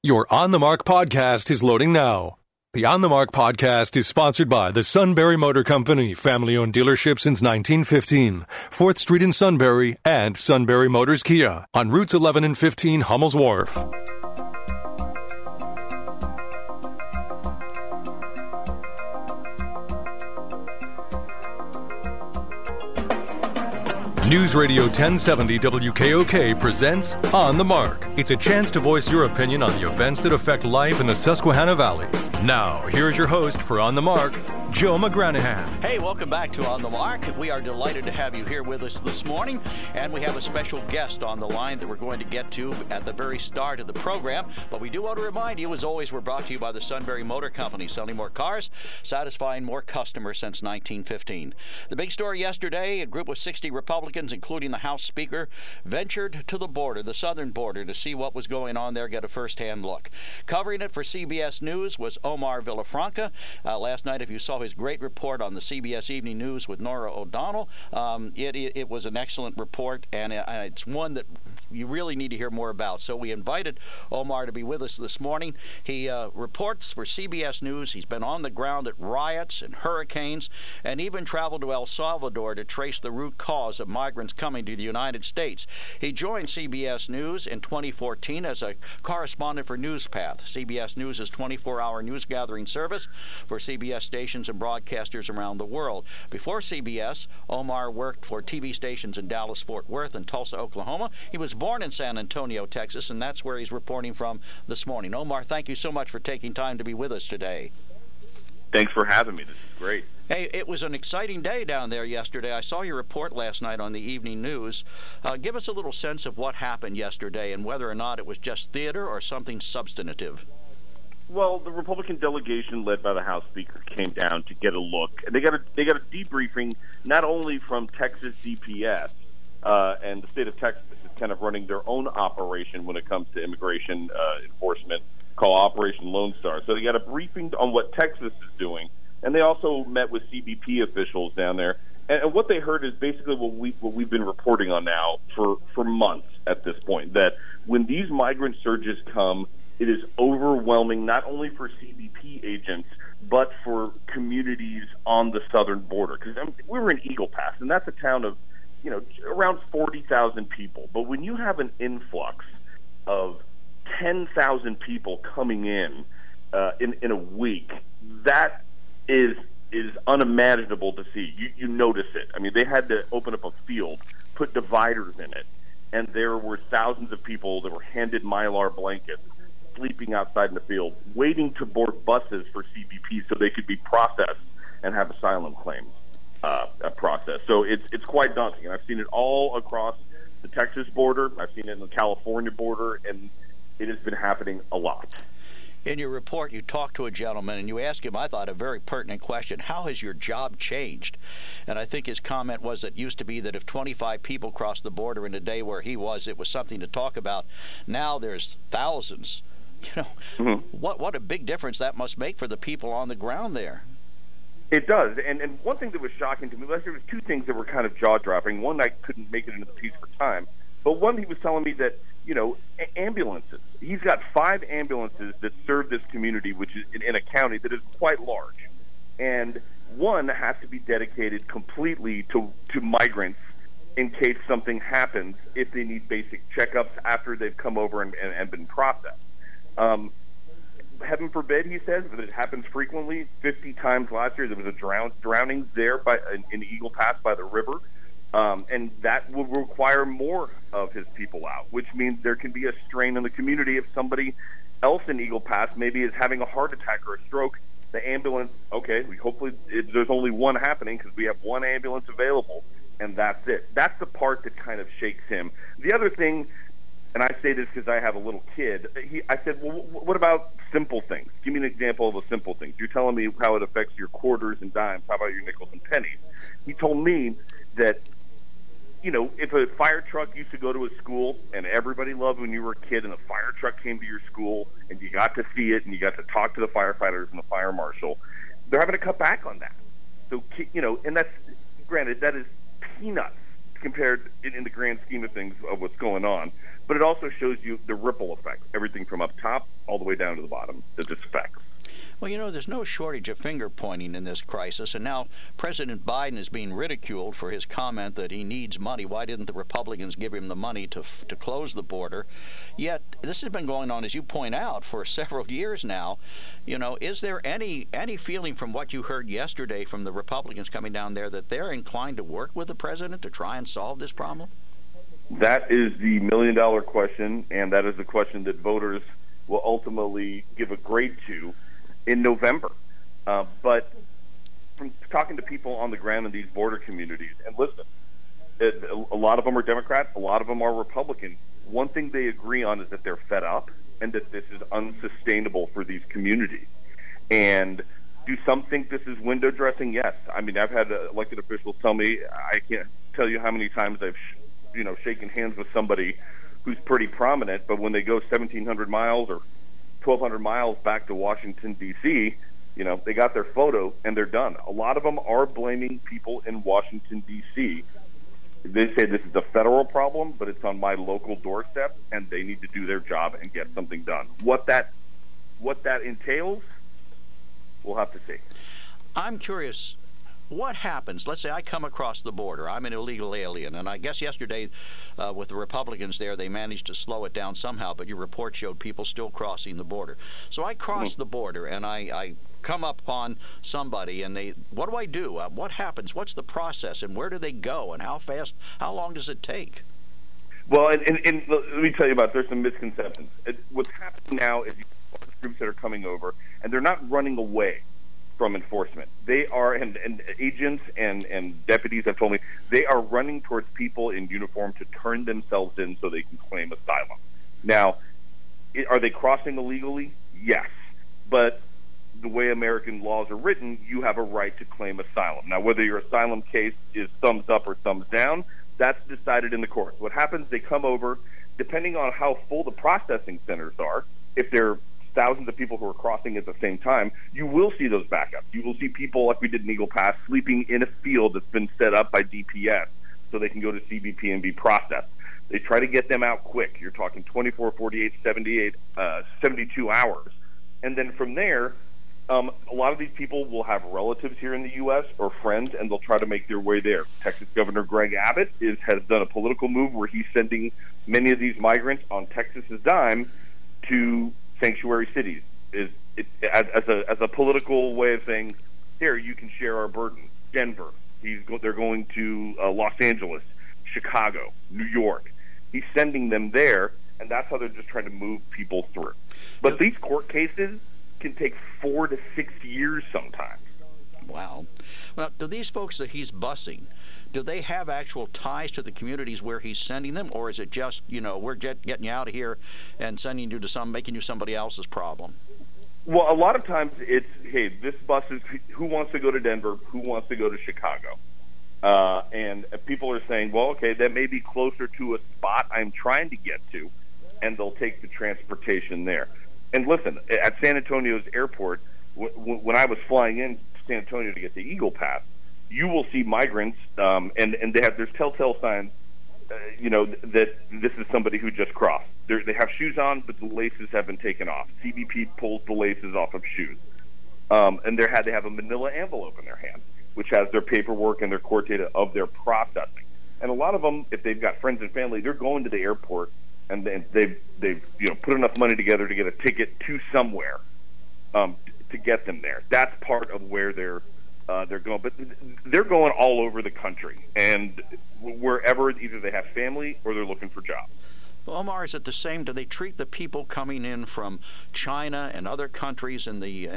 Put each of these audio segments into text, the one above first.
Your On the Mark podcast is loading now. The On the Mark podcast is sponsored by the Sunbury Motor Company, family-owned dealership since 1915, 4th Street in Sunbury, and Sunbury Motors Kia on routes 11 and 15 Hummel's Wharf. News Radio 1070 WKOK presents On the Mark. It's a chance to voice your opinion on the events that affect life in the Susquehanna Valley. Now, here's your host for On the Mark, Joe McGranahan. Hey, welcome back to On the Mark. We are delighted to have you here with us this morning, and we have a special guest on the line that we're going to get to at the very start of the program. But we do want to remind you, as always, we're brought to you by the Sunbury Motor Company, selling more cars, satisfying more customers since 1915. The big story yesterday, a group of 60 Republicans, including the House Speaker, ventured to the border, the southern border, to see what was going on there, get a first-hand look. Covering it for CBS News was Omar Villafranca. Last night, if you saw his great report on the CBS Evening News with Nora O'Donnell, it was an excellent report, and it's one that you really need to hear more about. So we invited Omar to be with us this morning. He reports for CBS News. He's been on the ground at riots and hurricanes, and even traveled to El Salvador to trace the root cause of migrants coming to the United States. He joined CBS News in 2014 as a correspondent for NewsPath, CBS News' 24-hour news gathering service for CBS stations and broadcasters around the world. Before CBS, Omar worked for TV stations in Dallas, Fort Worth, and Tulsa, Oklahoma. He was born in San Antonio, Texas, and that's where he's reporting from this morning. Omar, thank you so much for taking time to be with us today. Thanks for having me. This is great. Hey, it was an exciting day down there yesterday. I saw your report last night on the Evening News. Give us a little sense of what happened yesterday and whether or not it was just theater or something substantive. Well, the Republican delegation led by the House Speaker came down to get a look. And they got a debriefing not only from Texas DPS, and the state of Texas is kind of running their own operation when it comes to immigration enforcement called Operation Lone Star. So they got a briefing on what Texas is doing. And they also met with CBP officials down there. And what they heard is basically what we've been reporting on now for months at this point, that when these migrant surges come, it is overwhelming not only for CBP agents, but for communities on the southern border. Because we were in Eagle Pass, and that's a town of, around 40,000 people. But when you have an influx of 10,000 people coming in a week, that is unimaginable to see. You notice it. I mean, they had to open up a field, put dividers in it, and there were thousands of people that were handed Mylar blankets, sleeping outside in the field, waiting to board buses for CBP so they could be processed and have asylum claims processed. So it's quite daunting. And I've seen it all across the Texas border. I've seen it in the California border, and it has been happening a lot. In your report, you talked to a gentleman, and you asked him, I thought, a very pertinent question. How has your job changed? And I think his comment was it used to be that if 25 people crossed the border in a day where he was, it was something to talk about. Now there's thousands. What a big difference that must make for the people on the ground there. It does. And one thing that was shocking to me, there was two things that were kind of jaw-dropping. One, I couldn't make it into the piece for time. But one, he was telling me that, ambulances. He's got 5 ambulances that serve this community, which is in a county that is quite large. And one has to be dedicated completely to migrants in case something happens, if they need basic checkups after they've come over and been processed. Heaven forbid, he says, but it happens frequently. 50 times last year, there was a drowning there in Eagle Pass by the river. And that will require more of his people out, which means there can be a strain on the community if somebody else in Eagle Pass maybe is having a heart attack or a stroke. The ambulance, hopefully there's only one happening because we have one ambulance available, and that's it. That's the part that kind of shakes him. The other thing, and I say this because I have a little kid, I said, well, what about simple things? Give me an example of a simple thing. You're telling me how it affects your quarters and dimes. How about your nickels and pennies? He told me that, if a fire truck used to go to a school, and everybody loved when you were a kid and a fire truck came to your school and you got to see it and you got to talk to the firefighters and the fire marshal, they're having to cut back on that. So, and that's, granted, that is peanuts compared in the grand scheme of things of what's going on. But it also shows you the ripple effect, everything from up top all the way down to the bottom that this affects. Well, there's no shortage of finger-pointing in this crisis, and now President Biden is being ridiculed for his comment that he needs money. Why didn't the Republicans give him the money to close the border? Yet, this has been going on, as you point out, for several years now. Is there any feeling from what you heard yesterday from the Republicans coming down there that they're inclined to work with the president to try and solve this problem? That is the million-dollar question, and that is the question that voters will ultimately give a grade to in November. But from talking to people on the ground in these border communities, and listen, a lot of them are Democrats, a lot of them are Republicans. One thing they agree on is that they're fed up and that this is unsustainable for these communities. And do some think this is window dressing? Yes. I mean, I've had elected officials tell me, I can't tell you how many times I've shaken hands with somebody who's pretty prominent, but when they go 1,700 miles or 1,200 miles back to Washington, D.C., they got their photo and they're done. A lot of them are blaming people in Washington, D.C. They say this is a federal problem, but it's on my local doorstep, and they need to do their job and get something done. What that entails, we'll have to see. I'm curious. What happens? Let's say I come across the border. I'm an illegal alien, and I guess yesterday with the Republicans there, they managed to slow it down somehow, but your report showed people still crossing the border. So I cross the border, and I come up on somebody, and what do I do? What happens? What's the process, and where do they go, and how long does it take? Well, and let me tell you there's some misconceptions. What's happening now is groups that are coming over, and they're not running away from enforcement. They are, and agents and deputies have told me, they are running towards people in uniform to turn themselves in so they can claim asylum. Now, are they crossing illegally? Yes. But the way American laws are written, you have a right to claim asylum. Now, whether your asylum case is thumbs up or thumbs down, that's decided in the courts. What happens, they come over, depending on how full the processing centers are, if they're thousands of people who are crossing at the same time, you will see those backups. You will see people, like we did in Eagle Pass, sleeping in a field that's been set up by DPS so they can go to CBP and be processed. They try to get them out quick. You're talking 24, 48, 72 hours. And then from there, a lot of these people will have relatives here in the U.S. or friends, and they'll try to make their way there. Texas Governor Greg Abbott has done a political move where he's sending many of these migrants on Texas's dime to sanctuary cities as a political way of saying, here, you can share our burden. Denver, they're going to Los Angeles, Chicago, New York. He's sending them there, and that's how they're just trying to move people through. But these court cases can take 4 to 6 years sometimes. Wow. Well, do these folks that he's busing, do they have actual ties to the communities where he's sending them, or is it just, we're getting you out of here and sending you to making you somebody else's problem? Well, a lot of times it's, hey, this bus is who wants to go to Denver, who wants to go to Chicago, and people are saying, well, okay, that may be closer to a spot I'm trying to get to, and they'll take the transportation there. And listen, at San Antonio's airport, when I was flying in San Antonio to get to Eagle Pass, you will see migrants, and there's telltale signs, that this is somebody who just crossed. They have shoes on, but the laces have been taken off. CBP pulls the laces off of shoes, and they have a manila envelope in their hand, which has their paperwork and their court data of their processing. And a lot of them, if they've got friends and family, they're going to the airport, and they've put enough money together to get a ticket to somewhere to get them there. That's part of where they're going, but they're going all over the country, and wherever either they have family or they're looking for jobs. Well, Omar, is it the same? Do they treat the people coming in from China and other countries in the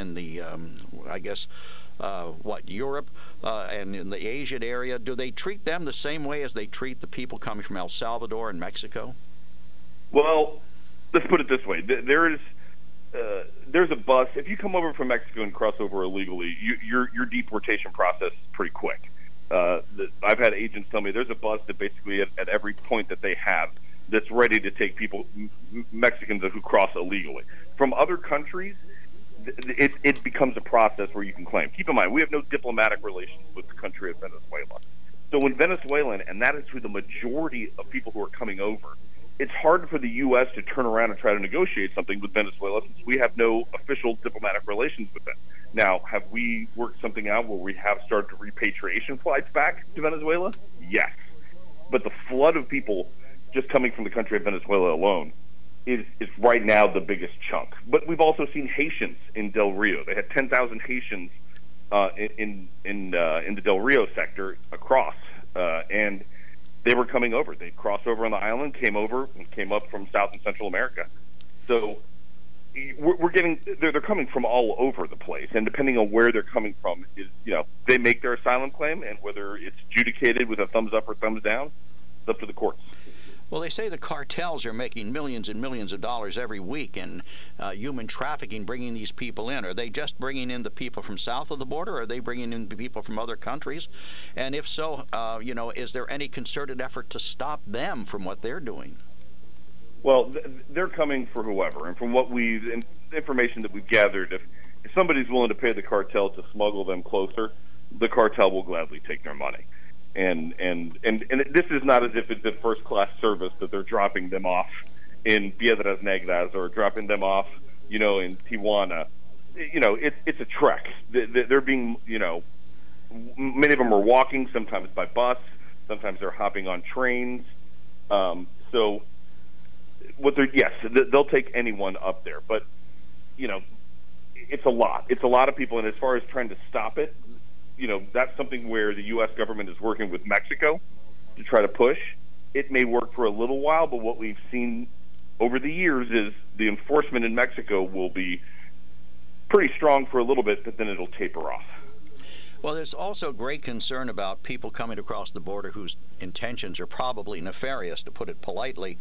Europe and in the Asian area? Do they treat them the same way as they treat the people coming from El Salvador and Mexico? Well, let's put it this way: there's a bus. If you come over from Mexico and cross over illegally, your deportation process is pretty quick. I've had agents tell me there's a bus that basically at every point that they have that's ready to take people, Mexicans who cross illegally. From other countries, it becomes a process where you can claim. Keep in mind, we have no diplomatic relations with the country of Venezuela. So when Venezuelan, and that is who the majority of people who are coming over, it's hard for the U.S. to turn around and try to negotiate something with Venezuela since we have no official diplomatic relations with them. Now, have we worked something out where we have started repatriation flights back to Venezuela? Yes. But the flood of people just coming from the country of Venezuela alone is right now the biggest chunk. But we've also seen Haitians in Del Rio. They had 10,000 Haitians in the Del Rio sector across, and they were coming over. They crossed over on the island, came over, and came up from South and Central America. So they're coming from all over the place, and depending on where they're coming from, they make their asylum claim, and whether it's adjudicated with a thumbs up or thumbs down, it's up to the courts. Well, they say the cartels are making millions and millions of dollars every week in human trafficking, bringing these people in. Are they just bringing in the people from south of the border, or are they bringing in the people from other countries? And if so, is there any concerted effort to stop them from what they're doing? Well, they're coming for whoever. And from what information that we've gathered, if somebody's willing to pay the cartel to smuggle them closer, the cartel will gladly take their money. And this is not as if it's a first-class service that they're dropping them off in Piedras Negras or dropping them off, in Tijuana. It's a trek. They're being, many of them are walking, sometimes by bus, sometimes they're hopping on trains. So they'll take anyone up there, but it's a lot. It's a lot of people, and as far as trying to stop it, that's something where the U.S. government is working with Mexico to try to push. It may work for a little while, but what we've seen over the years is the enforcement in Mexico will be pretty strong for a little bit, but then it'll taper off. Well, there's also great concern about people coming across the border whose intentions are probably nefarious, to put it politely.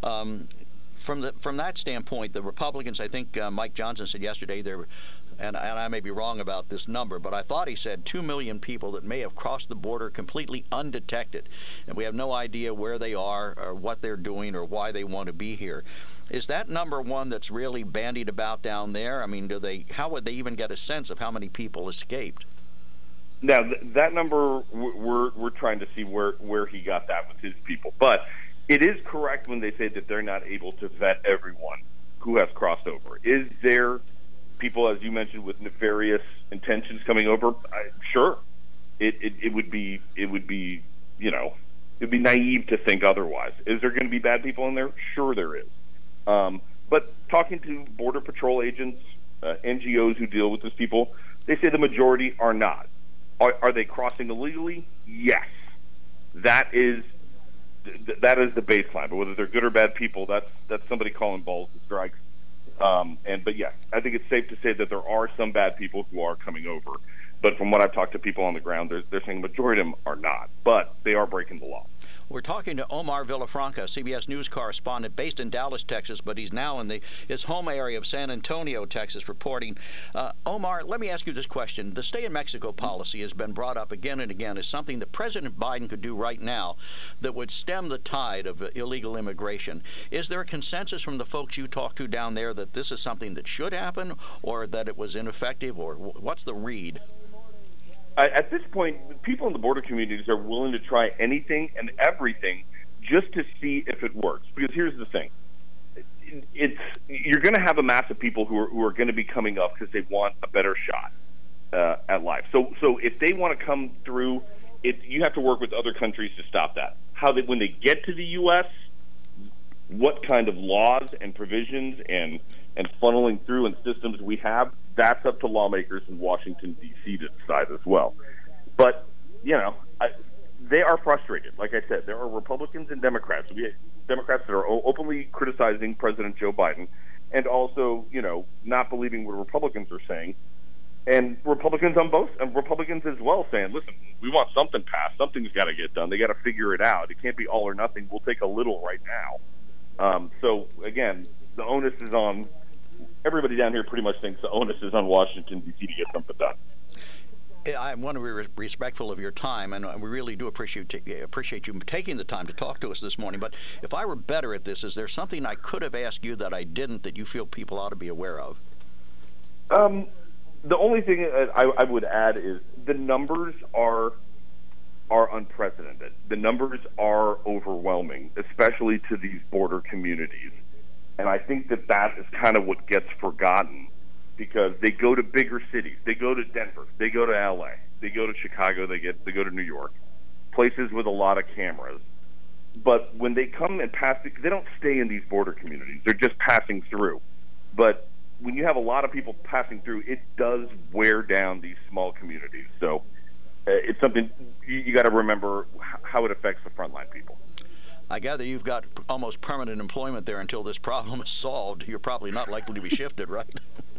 From that standpoint, the Republicans, I think Mike Johnson said yesterday, and I may be wrong about this number, but I thought he said 2 million people that may have crossed the border completely undetected, and we have no idea where they are or what they're doing or why they want to be here. Is that number one that's really bandied about down there? I mean, how would they even get a sense of how many people escaped? Now, that number, we're trying to see where he got that with his people. But it is correct when they say that they're not able to vet everyone who has crossed over. Is there people, as you mentioned, with nefarious intentions coming over? Sure. It would be naive to think otherwise. Is there going to be bad people in there? Sure there is. But talking to Border Patrol agents, NGOs who deal with these people, they say the majority are not. Are they crossing illegally? Yes. That is the baseline. But whether they're good or bad people, that's somebody calling balls and strikes. But yes, I think it's safe to say that there are some bad people who are coming over. But from what I've talked to people on the ground, they're saying the majority of them are not. But they are breaking the law. We're talking to Omar Villafranca, CBS News correspondent based in Dallas, Texas, but he's now in his home area of San Antonio, Texas, reporting. Omar, let me ask you this question. The Stay in Mexico policy has been brought up again and again as something that President Biden could do right now that would stem the tide of illegal immigration. Is there a consensus from the folks you talk to down there that this is something that should happen, or that it was ineffective, or what's the read? At this point, people in the border communities are willing to try anything and everything just to see if it works. Because here's the thing. You're going to have a mass of people who are going to be coming up because they want a better shot at life. So if they want to come through, you have to work with other countries to stop that. When they get to the U.S., what kind of laws and provisions and funneling through and systems we have, that's up to lawmakers in Washington, D.C. to decide as well. But, they are frustrated. Like I said, there are Republicans and Democrats. We have Democrats that are openly criticizing President Joe Biden and also, not believing what Republicans are saying. And Republicans as well saying, listen, we want something passed. Something's got to get done. They got to figure it out. It can't be all or nothing. We'll take a little right now. So, again, the onus is on everybody down here. Pretty much thinks the onus is on Washington, D.C. to get something done. I want to be respectful of your time, and we really do appreciate you taking the time to talk to us this morning. But if I were better at this, is there something I could have asked you that I didn't that you feel people ought to be aware of? The only thing I would add is the numbers are are unprecedented. The numbers are overwhelming, especially to these border communities. And I think that is kind of what gets forgotten, because they go to bigger cities. They go to Denver. They go to LA. They go to Chicago. They go to New York, places with a lot of cameras. But when they come and pass, they don't stay in these border communities. They're just passing through. But when you have a lot of people passing through, it does wear down these small communities. So it's something you got to remember how it affects the frontline people. I gather you've got almost permanent employment there until this problem is solved. You're probably not likely to be shifted, right?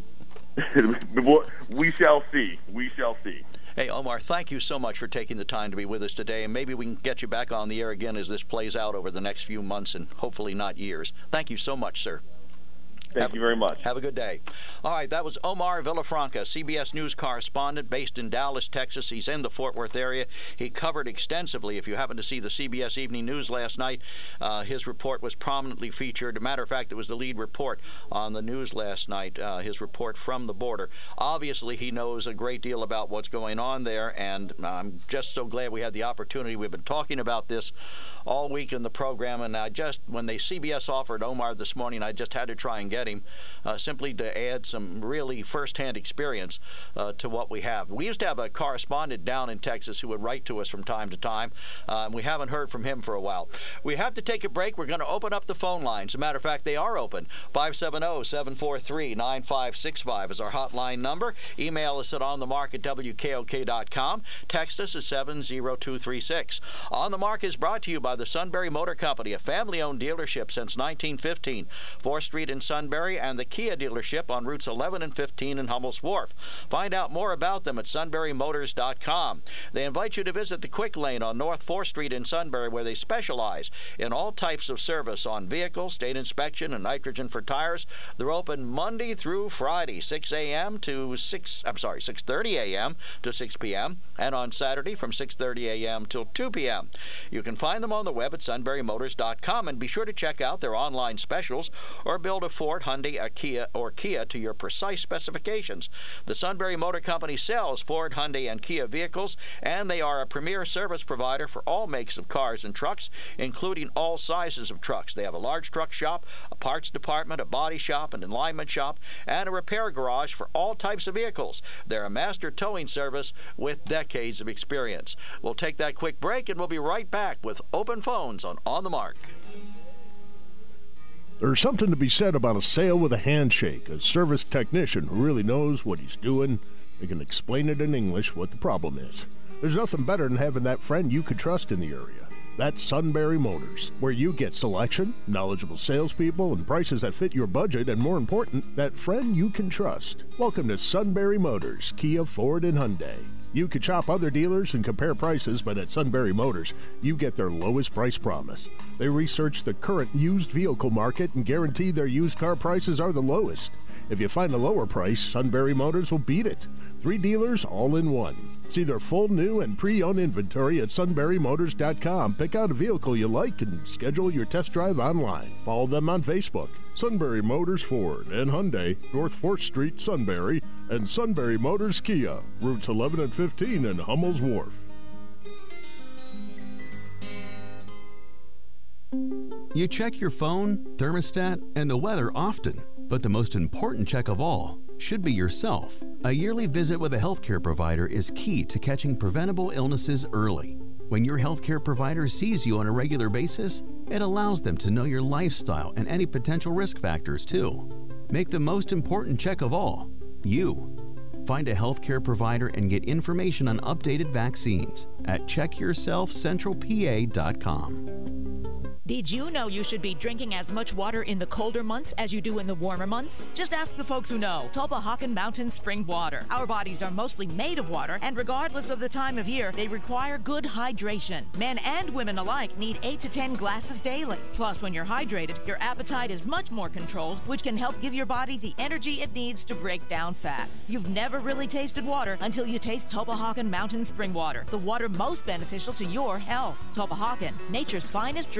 We shall see. We shall see. Hey, Omar, thank you so much for taking the time to be with us today, and maybe we can get you back on the air again as this plays out over the next few months and hopefully not years. Thank you so much, sir. Thank you very much. Have a good day. All right, that was Omar Villafranca, CBS News correspondent based in Dallas, Texas. He's in the Fort Worth area. He covered extensively. If you happen to see the CBS Evening News last night, his report was prominently featured. As a matter of fact, it was the lead report on the news last night, his report from the border. Obviously, he knows a great deal about what's going on there, and I'm just so glad we had the opportunity. We've been talking about this all week in the program, and when CBS offered Omar this morning, I just had to try and get him simply to add some really first-hand experience to what we have. We used to have a correspondent down in Texas who would write to us from time to time. We haven't heard from him for a while. We have to take a break. We're going to open up the phone lines. As a matter of fact, they are open. 570-743-9565 is our hotline number. Email us at onthemark@wkok.com. Text us at 70236. On the Mark is brought to you by the Sunbury Motor Company, a family-owned dealership since 1915. 4th Street in Sunbury, and the Kia dealership on routes 11 and 15 in Hummel's Wharf. Find out more about them at sunburymotors.com. They invite you to visit the Quick Lane on North 4th Street in Sunbury, where they specialize in all types of service on vehicles, state inspection, and nitrogen for tires. They're open Monday through Friday, 6:30 a.m. to 6 p.m., and on Saturday from 6:30 a.m. till 2 p.m. You can find them on the web at sunburymotors.com, and be sure to check out their online specials or build a Ford, Hyundai, a Kia, or Kia to your precise specifications. The Sunbury Motor Company sells Ford, Hyundai, and Kia vehicles, and they are a premier service provider for all makes of cars and trucks, including all sizes of trucks. They have a large truck shop, a parts department, a body shop, an alignment shop, and a repair garage for all types of vehicles. They're a master towing service with decades of experience. We'll take that quick break, and we'll be right back with open phones on the Mark. There's something to be said about a sale with a handshake, a service technician who really knows what he's doing. They can explain it in English what the problem is. There's nothing better than having that friend you could trust in the area. That's Sunbury Motors, where you get selection, knowledgeable salespeople, and prices that fit your budget, and more important, that friend you can trust. Welcome to Sunbury Motors, Kia, Ford, and Hyundai. You could shop other dealers and compare prices, but at Sunbury Motors, you get their lowest price promise. They research the current used vehicle market and guarantee their used car prices are the lowest. If you find a lower price, Sunbury Motors will beat it. 3 dealers all in one. See their full new and pre-owned inventory at sunburymotors.com. Pick out a vehicle you like and schedule your test drive online. Follow them on Facebook. Sunbury Motors Ford and Hyundai, North 4th Street, Sunbury, and Sunbury Motors Kia, routes 11 and 15 in Hummel's Wharf. You check your phone, thermostat, and the weather often, but the most important check of all should be yourself. A yearly visit with a healthcare provider is key to catching preventable illnesses early. When your healthcare provider sees you on a regular basis, it allows them to know your lifestyle and any potential risk factors too. Make the most important check of all, you. Find a healthcare provider and get information on updated vaccines at checkyourselfcentralpa.com. Did you know you should be drinking as much water in the colder months as you do in the warmer months? Just ask the folks who know. Tulpehocken Mountain Spring Water. Our bodies are mostly made of water, and regardless of the time of year, they require good hydration. Men and women alike need 8 to 10 glasses daily. Plus, when you're hydrated, your appetite is much more controlled, which can help give your body the energy it needs to break down fat. You've never really tasted water until you taste Tulpehocken Mountain Spring Water, the water most beneficial to your health. Tulpehocken, nature's finest drink.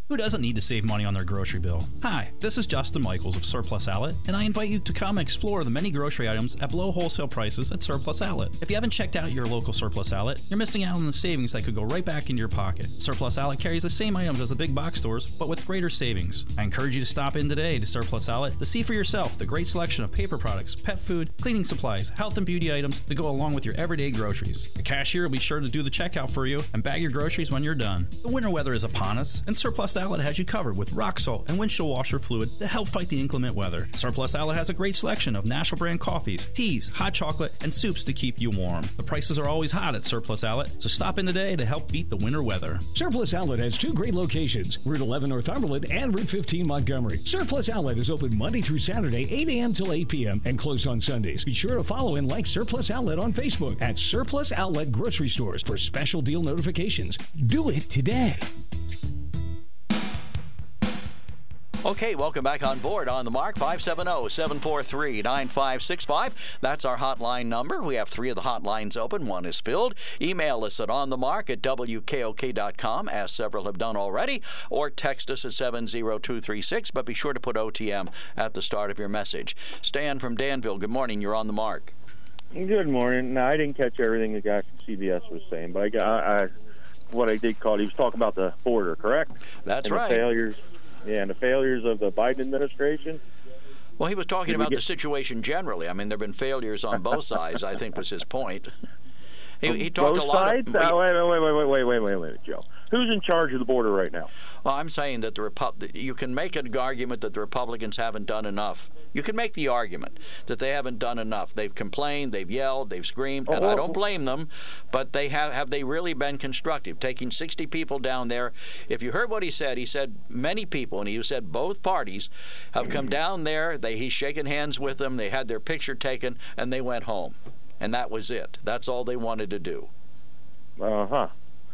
Who doesn't need to save money on their grocery bill? Hi, this is Justin Michaels of Surplus Outlet, and I invite you to come and explore the many grocery items at below wholesale prices at Surplus Outlet. If you haven't checked out your local Surplus Outlet, you're missing out on the savings that could go right back into your pocket. Surplus Outlet carries the same items as the big box stores, but with greater savings. I encourage you to stop in today to Surplus Outlet to see for yourself the great selection of paper products, pet food, cleaning supplies, health and beauty items that go along with your everyday groceries. The cashier will be sure to do the checkout for you and bag your groceries when you're done. The winter weather is upon us, and Surplus Outlet has you covered with rock salt and windshield washer fluid to help fight the inclement weather. Surplus Outlet has a great selection of national brand coffees, teas, hot chocolate, and soups to keep you warm. The prices are always hot at Surplus Outlet, so stop in today to help beat the winter weather. Surplus Outlet has two great locations, Route 11 Northumberland and Route 15 Montgomery. Surplus Outlet is open Monday through Saturday, 8 a.m. till 8 p.m. and closed on Sundays. Be sure to follow and like Surplus Outlet on Facebook at Surplus Outlet Grocery Stores for special deal notifications. Do it today. Okay, welcome back on board On the Mark, 570-743-9565. That's our hotline number. We have 3 of the hotlines open. 1 is filled. Email us at onthemark@wkok.com, as several have done already, or text us at 70236, but be sure to put OTM at the start of your message. Stan from Danville, good morning. You're on the Mark. Good morning. Now, I didn't catch everything the guy from CBS was saying, but what I did call, he was talking about the border, correct? That's and right. The failures. Yeah, and the failures of the Biden administration. Well, he was talking about the situation generally. I mean, there have been failures on both sides, I think was his point. He talked both a lot sides? Wait, Joe. Who's in charge of the border right now? Well, I'm saying that you can make an argument that the Republicans haven't done enough. You can make the argument that they haven't done enough. They've complained, they've yelled, they've screamed, and I don't blame them, but have they really been constructive? Taking 60 people down there, if you heard what he said many people, and he said both parties have come down there, he's shaking hands with them, they had their picture taken, and they went home. And that was it. That's all they wanted to do. Uh-huh.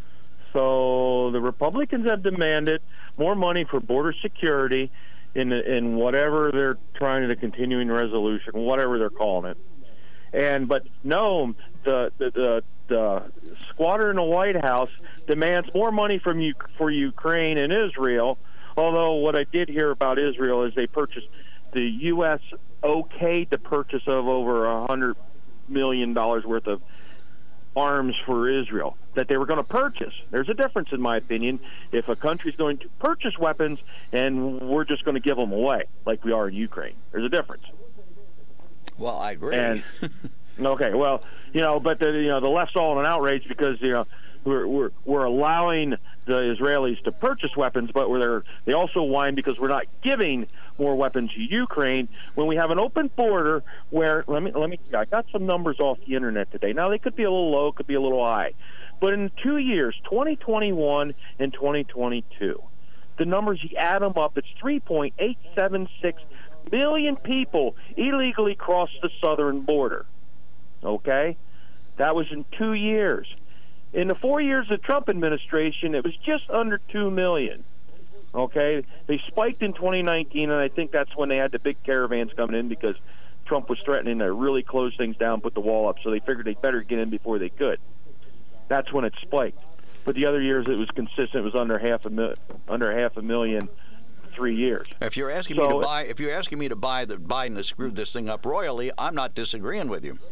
So the Republicans have demanded more money for border security in whatever they're trying to, the continuing resolution, whatever they're calling it. But no, the squatter in the White House demands more money for Ukraine and Israel. Although what I did hear about Israel is the U.S. okayed the purchase of over $100 million worth of arms for Israel that they were going to purchase. There's a difference, in my opinion, if a country's going to purchase weapons and we're just going to give them away like we are in Ukraine. There's a difference. Well, I agree. Okay, well, but the left's all in an outrage because we're allowing the Israelis to purchase weapons, but they also whine because we're not giving more weapons to Ukraine when we have an open border where let me I got some numbers off the internet today. Now they could be a little low, could be a little high. But in 2 years, 2021 and 2022, the numbers, you add them up, it's 3.876 million people illegally crossed the southern border. Okay? That was in 2 years. In the 4 years of the Trump administration, it was just under 2 million. Okay? They spiked in 2019, and I think that's when they had the big caravans coming in because Trump was threatening to really close things down, put the wall up, so they figured they better get in before they could. That's when it spiked. But the other years, it was consistent. It was under half a million 3 years. If you're asking me to buy that Biden has screwed this thing up royally, I'm not disagreeing with you.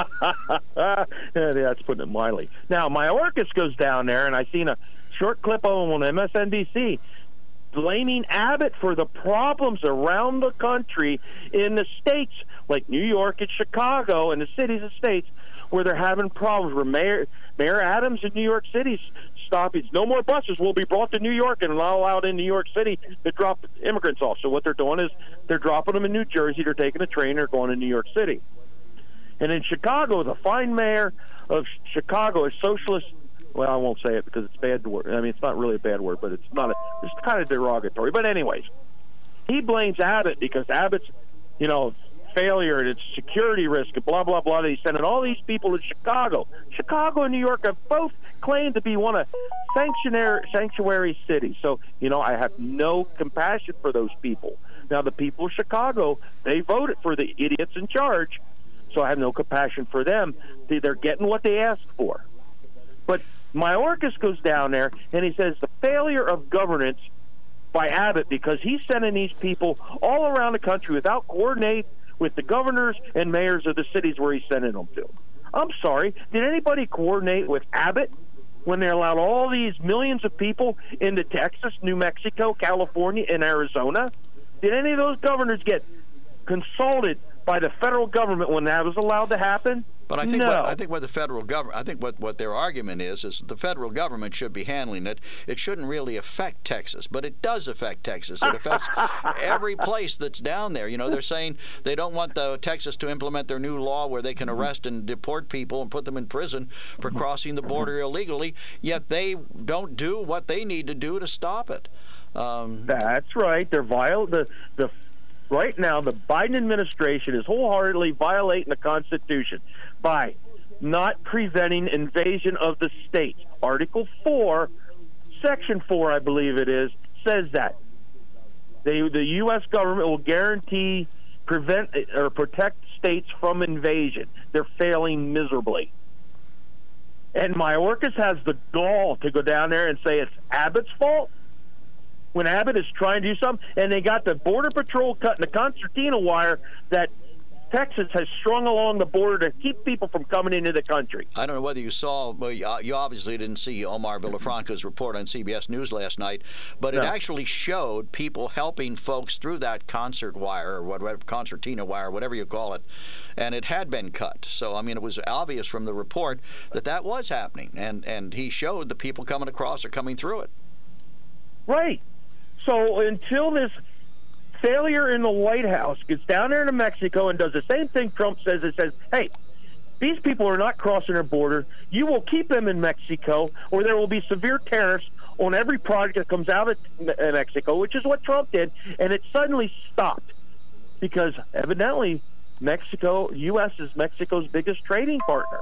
That's putting it mildly. Now, Mayorkas goes down there, and I seen a short clip of him on MSNBC blaming Abbott for the problems around the country in the states like New York and Chicago and the cities and states where they're having problems. Where Mayor Adams in New York City stopping. No more buses will be brought to New York and not allowed in New York City to drop immigrants off. So what they're doing is they're dropping them in New Jersey. They're taking a train. They're going to New York City. And in Chicago, the fine mayor of Chicago is socialist. Well, I won't say it because it's a bad word. I mean, it's not really a bad word, but it's kind of derogatory. But anyways, he blames Abbott because Abbott's, failure and its security risk and blah, blah, blah. He's sending all these people to Chicago. Chicago and New York have both claimed to be one of sanctuary cities. So, I have no compassion for those people. Now, the people of Chicago, they voted for the idiots in charge, so I have no compassion for them. They're getting what they asked for. But Mayorkas goes down there, and he says the failure of governance by Abbott because he's sending these people all around the country without coordinate with the governors and mayors of the cities where he's sending them to. I'm sorry, did anybody coordinate with Abbott when they allowed all these millions of people into Texas, New Mexico, California, and Arizona? Did any of those governors get consulted by the federal government when that was allowed to happen? But I think no. what the federal government, I think what their argument is the federal government should be handling it. It shouldn't really affect Texas, but it does affect Texas. It affects every place that's down there. You know, they're saying they don't want Texas to implement their new law where they can arrest and deport people and put them in prison for crossing the border illegally, yet they don't do what they need to do to stop it. That's right. They're right now, the Biden administration is wholeheartedly violating the Constitution by not preventing invasion of the states. Article 4, Section 4, I believe it is, says that. The U.S. government will guarantee, prevent, or protect states from invasion. They're failing miserably. And Mayorkas has the gall to go down there and say it's Abbott's fault when Abbott is trying to do something, and they got the Border Patrol cutting the concertina wire that Texas has strung along the border to keep people from coming into the country. I don't know whether you saw, well, you obviously didn't see Omar Villafranca's report on CBS News last night, but it actually showed people helping folks through that concert wire or whatever, concertina wire, whatever you call it, and it had been cut. So, I mean, it was obvious from the report that was happening, and he showed the people coming across or coming through it. Right. So until this failure in the White House gets down there to Mexico and does the same thing Trump says, it says, hey, these people are not crossing our border. You will keep them in Mexico, or there will be severe tariffs on every product that comes out of Mexico, which is what Trump did, and it suddenly stopped because evidently U.S. is Mexico's biggest trading partner.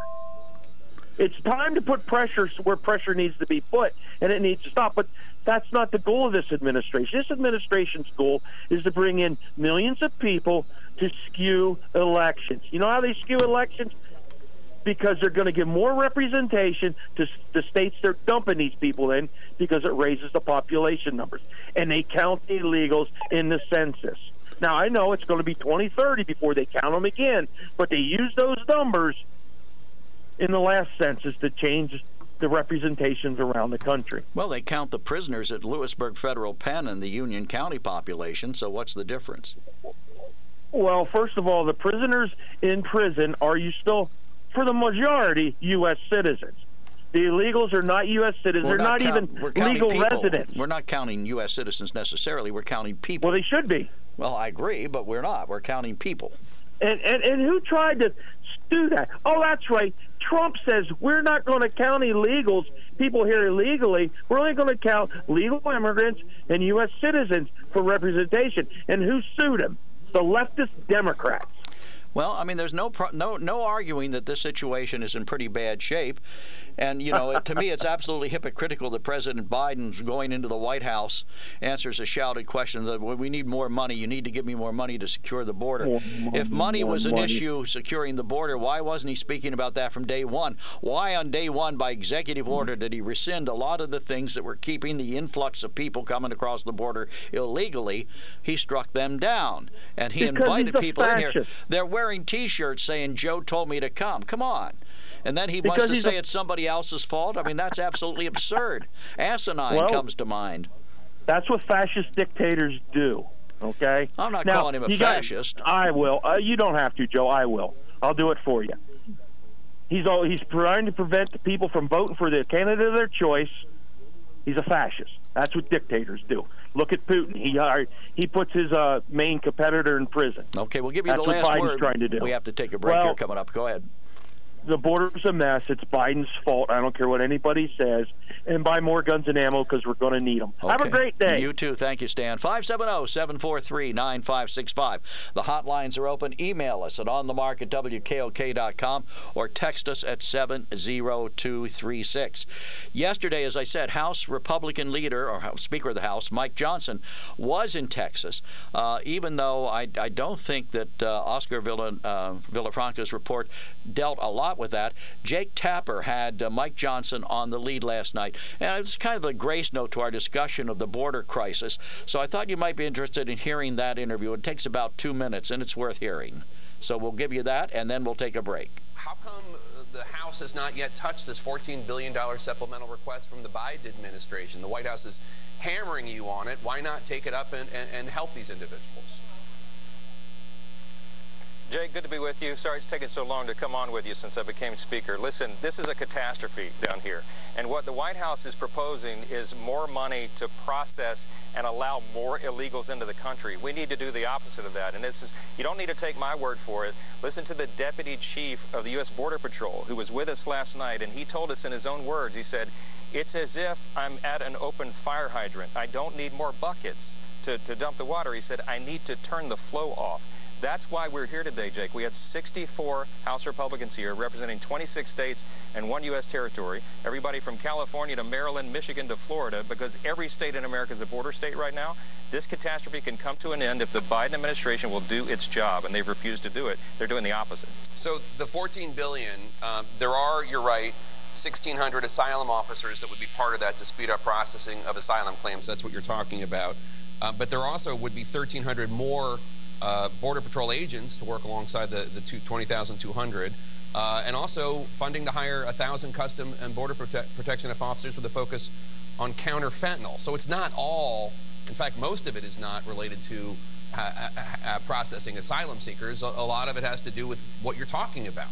It's time to put pressure where pressure needs to be put, and it needs to stop. But that's not the goal of this administration. This administration's goal is to bring in millions of people to skew elections. You know how they skew elections? Because they're going to give more representation to the states they're dumping these people in because it raises the population numbers. And they count the illegals in the census. Now, I know it's going to be 2030 before they count them again, but they use those numbers in the last census to change the representations around the country. Well, they count the prisoners at Lewisburg Federal Pen and the Union County population, so what's the difference? Well, first of all, the prisoners in prison are still, for the majority, U.S. citizens. The illegals are not U.S. citizens. They're not even legal residents. We're not counting U.S. citizens necessarily. We're counting people. Well, they should be. Well, I agree, but we're not. We're counting people. And who tried to do that? Oh, that's right. Trump says we're not going to count illegals, people here illegally. We're only going to count legal immigrants and U.S. citizens for representation. And who sued him? The leftist Democrats. Well, I mean, there's no arguing that this situation is in pretty bad shape. And, you know, to me, it's absolutely hypocritical that President Biden's going into the White House, answers a shouted question that we need more money. You need to give me more money to secure the border. If money was an issue securing the border, why wasn't he speaking about that from day one? Why on day one, by executive order, did he rescind a lot of the things that were keeping the influx of people coming across the border illegally? He struck them down, and he invited people in here. They're wearing T-shirts saying, Joe told me to come. Come on. And then he wants to say it's somebody else's fault? I mean, that's absolutely absurd. Asinine comes to mind. That's what fascist dictators do, okay? I'm not calling him a fascist. I will. You don't have to, Joe. I will. I'll do it for you. He's trying to prevent the people from voting for the candidate of their choice. He's a fascist. That's what dictators do. Look at Putin. He puts his main competitor in prison. Okay, we'll give you the last word. That's what Biden's word. trying to do. We have to take a break here coming up. Go ahead. The border's a mess. It's Biden's fault. I don't care what anybody says. And buy more guns and ammo because we're going to need them. Okay. Have a great day. You too. Thank you, Stan. 570-743-9565. The hotlines are open. Email us at onthemark@wkok.com or text us at 70236. Yesterday, as I said, House Republican leader, or Speaker of the House, Mike Johnson, was in Texas, even though I don't think that Oscar Villafranca's report dealt a lot out with that. Jake Tapper had Mike Johnson on the lead last night, and it's kind of a grace note to our discussion of the border crisis. So I thought you might be interested in hearing that interview. It takes about 2 minutes, and it's worth hearing. So we'll give you that, and then we'll take a break. How come the House has not yet touched this $14 billion supplemental request from the Biden administration? The White House is hammering you on it. Why not take it up and help these individuals? Jake, good to be with you. Sorry it's taken so long to come on with you since I became Speaker. Listen, this is a catastrophe down here. And what the White House is proposing is more money to process and allow more illegals into the country. We need to do the opposite of that. And this is, you don't need to take my word for it. Listen to the Deputy Chief of the U.S. Border Patrol, who was with us last night, and he told us in his own words, he said, it's as if I'm at an open fire hydrant. I don't need more buckets to dump the water. He said, I need to turn the flow off. That's why we're here today, Jake. We had 64 House Republicans here representing 26 states and 1 U.S. territory, everybody from California to Maryland, Michigan to Florida, because every state in America is a border state right now. This catastrophe can come to an end if the Biden administration will do its job, and they've refused to do it. They're doing the opposite. So the $14 billion, there are, you're right, 1,600 asylum officers that would be part of that to speed up processing of asylum claims. That's what you're talking about. But there also would be 1,300 more Border Patrol agents to work alongside the 20,200, and also funding to hire 1,000 Custom and Border Protection officers with a focus on counter fentanyl. So it's not all, in fact, most of it is not related to processing asylum seekers. A lot of it has to do with what you're talking about.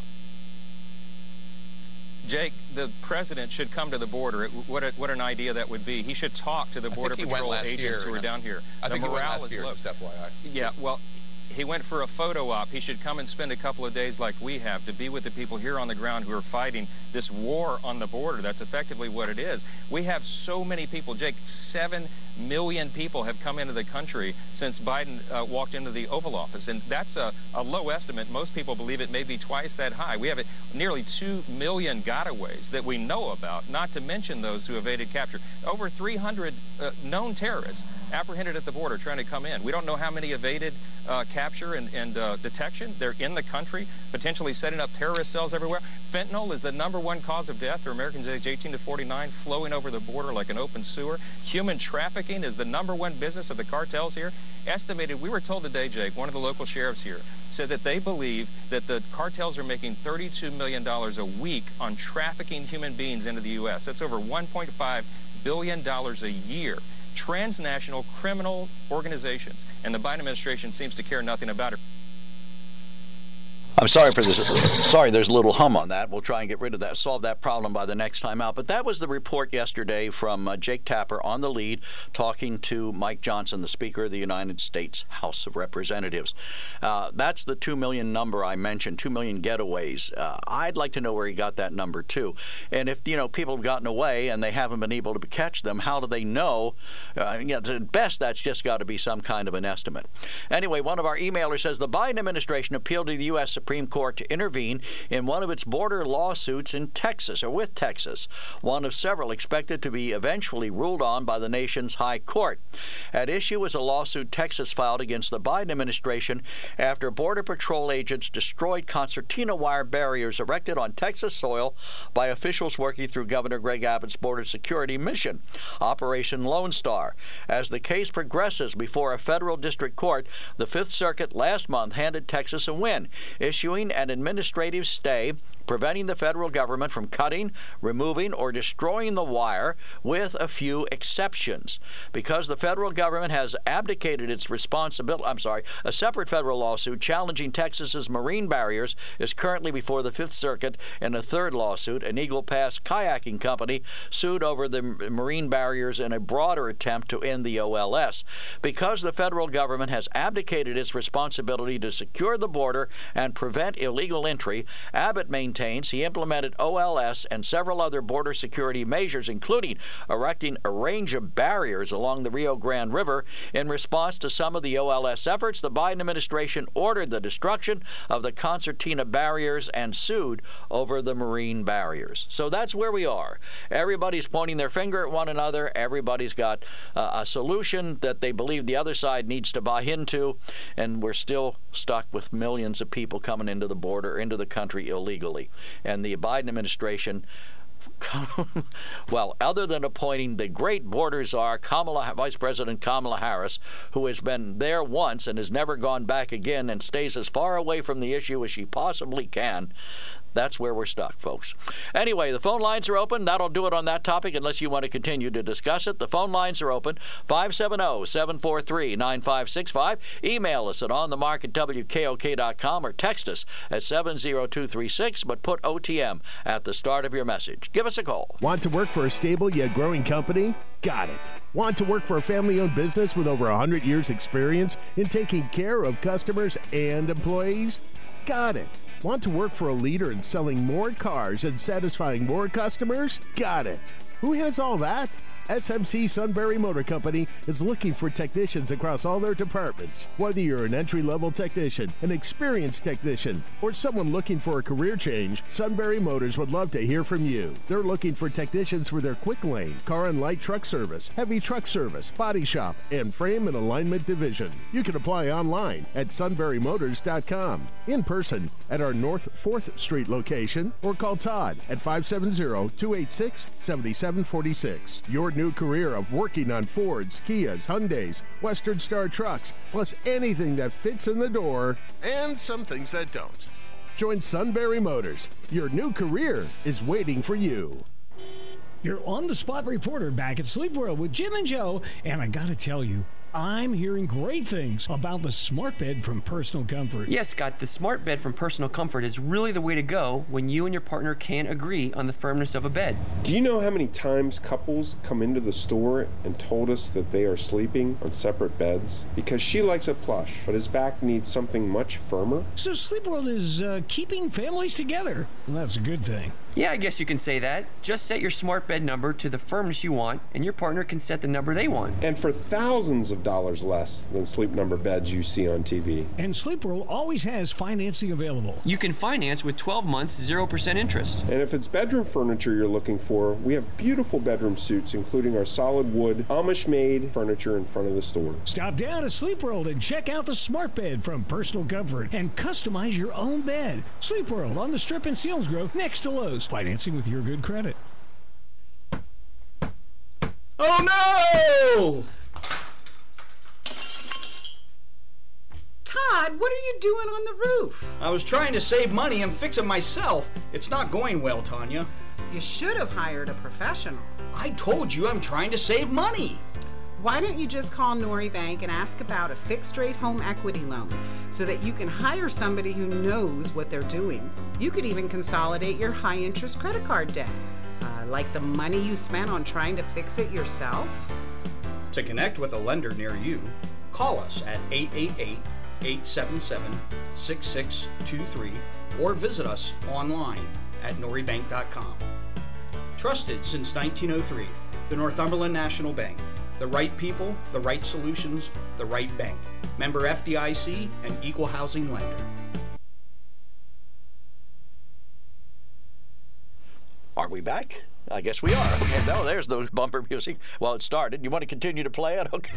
Jake, the president should come to the border. What an idea that would be. He should talk to the Border Patrol agents who are down here. I think he went last year, just FYI. Yeah, well, he went for a photo op. He should come and spend a couple of days like we have to be with the people here on the ground who are fighting this war on the border. That's effectively what it is. We have so many people. Jake, 7 million people have come into the country since Biden walked into the Oval Office, and that's a low estimate. Most people believe it may be twice that high. We have nearly 2 million gotaways that we know about, not to mention those who evaded capture. Over 300 known terrorists apprehended at the border trying to come in. We don't know how many evaded capture and detection. They're in the country, potentially setting up terrorist cells everywhere. Fentanyl is the #1 cause of death for Americans aged 18 to 49, flowing over the border like an open sewer. Human trafficking is the #1 business of the cartels here. Estimated, we were told today, Jake, one of the local sheriffs here, said that they believe that the cartels are making $32 million a week on trafficking human beings into the U.S. That's over $1.5 billion a year. Transnational criminal organizations, and the Biden administration seems to care nothing about it. I'm sorry for this. Sorry, there's a little hum on that. We'll try and get rid of that, solve that problem by the next time out. But that was the report yesterday from Jake Tapper on the lead, talking to Mike Johnson, the Speaker of the United States House of Representatives. That's the 2 million number I mentioned, 2 million getaways. I'd like to know where he got that number, too. And if, people have gotten away and they haven't been able to catch them, how do they know? At best, that's just got to be some kind of an estimate. Anyway, one of our emailers says the Biden administration appealed to the U.S. Supreme Court to intervene in one of its border lawsuits in Texas, or with Texas, one of several expected to be eventually ruled on by the nation's high court. At issue is a lawsuit Texas filed against the Biden administration after Border Patrol agents destroyed concertina wire barriers erected on Texas soil by officials working through Governor Greg Abbott's border security mission, Operation Lone Star. As the case progresses before a federal district court, the Fifth Circuit last month handed Texas a win, issuing an administrative stay preventing the federal government from cutting, removing, or destroying the wire, with a few exceptions. Because the federal government has abdicated its responsibility, a separate federal lawsuit challenging Texas's marine barriers is currently before the Fifth Circuit in a third lawsuit. An Eagle Pass kayaking company sued over the marine barriers in a broader attempt to end the OLS. Because the federal government has abdicated its responsibility to secure the border and prevent illegal entry, Abbott maintains he implemented OLS and several other border security measures, including erecting a range of barriers along the Rio Grande River. In response to some of the OLS efforts, the Biden administration ordered the destruction of the concertina barriers and sued over the marine barriers. So that's where we are. Everybody's pointing their finger at one another. Everybody's got a solution that they believe the other side needs to buy into, and we're still stuck with millions of people coming coming into the border, into the country illegally. And the Biden administration, well, other than appointing the great border czar, Vice President Kamala Harris, who has been there once and has never gone back again and stays as far away from the issue as she possibly can, that's where we're stuck, folks. Anyway, the phone lines are open. That'll do it on that topic unless you want to continue to discuss it. The phone lines are open, 570-743-9565. Email us at onthemark@wkok.com or text us at 70236, but put OTM at the start of your message. Give us a call. Want to work for a stable yet growing company? Got it. Want to work for a family-owned business with over 100 years experience in taking care of customers and employees? Got it. Want to work for a leader in selling more cars and satisfying more customers? Got it. Who has all that? SMC Sunbury Motor Company is looking for technicians across all their departments. Whether you're an entry-level technician, an experienced technician, or someone looking for a career change, Sunbury Motors would love to hear from you. They're looking for technicians for their quick lane, car and light truck service, heavy truck service, body shop, and frame and alignment division. You can apply online at sunburymotors.com, in person at our North 4th Street location, or call Todd at 570-286-7746. Your new career of working on Fords, Kias, Hyundais, Western Star trucks, plus anything that fits in the door, and some things that don't. Join Sunbury Motors. Your new career is waiting for you. You're on-the-spot reporter back at Sleep World with Jim and Joe, and I gotta tell you, I'm hearing great things about the Smart Bed from Personal Comfort. Yes, Scott, the Smart Bed from Personal Comfort is really the way to go when you and your partner can't agree on the firmness of a bed. Do you know how many times couples come into the store and told us that they are sleeping on separate beds? Because she likes it plush, but his back needs something much firmer. So Sleep World is keeping families together. Well, that's a good thing. Yeah, I guess you can say that. Just set your Smart Bed number to the firmness you want, and your partner can set the number they want. And for thousands of dollars less than Sleep Number beds you see on TV. And Sleep World always has financing available. You can finance with 12 months, 0% interest. And if it's bedroom furniture you're looking for, we have beautiful bedroom suits, including our solid wood, Amish-made furniture in front of the store. Stop down at Sleep World and check out the Smart Bed from Personal Comfort and customize your own bed. Sleep World on the Strip in Selinsgrove next to Lowe's. Financing with your good credit. Oh no! Todd, what are you doing on the roof? I was trying to save money and fix it myself. It's not going well, Tanya. You should have hired a professional. I told you I'm trying to save money. Why don't you just call Nori Bank and ask about a fixed-rate home equity loan so that you can hire somebody who knows what they're doing? You could even consolidate your high-interest credit card debt, like the money you spent on trying to fix it yourself. To connect with a lender near you, call us at 888-877-6623 or visit us online at noribank.com. Trusted since 1903, the Northumberland National Bank. The right people, the right solutions, the right bank. Member FDIC and equal housing lender. Are we back? I guess we are. Okay, no, there's the bumper music. Well, it started. You want to continue to play it? Okay.